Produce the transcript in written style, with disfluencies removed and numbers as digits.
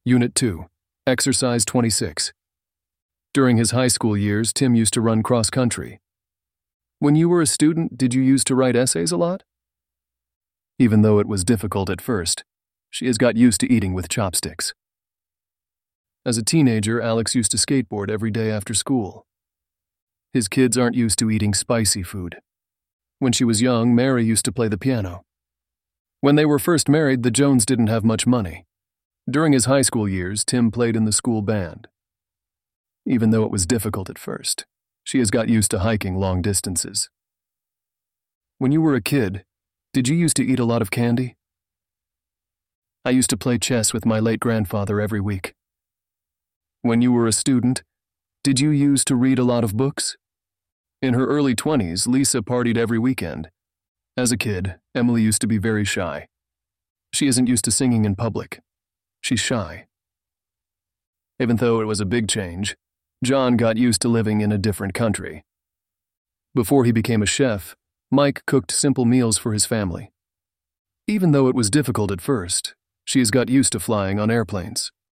Unit 2, Exercise 26. During his high school years, Tim used to run cross-country. When you were a student, did you used to write essays a lot? Even though it was difficult at first, she has got used to eating with chopsticks. As a teenager, Alex used to skateboard every day after school. His kids aren't used to eating spicy food. When she was young, Mary used to play the piano. When they were first married, the Jones didn't have much money. During his high school years, Tim played in the school band. Even though it was difficult at first, she has got used to hiking long distances. When you were a kid, did you used to eat a lot of candy? I used to play chess with my late grandfather every week. When you were a student, did you used to read a lot of books? In her early 20s, Lisa partied every weekend. As a kid, Emily used to be very shy. She isn't used to singing in public. She's shy. Even though it was a big change, John got used to living in a different country. Before he became a chef, Mike cooked simple meals for his family. Even though it was difficult at first, she has got used to flying on airplanes.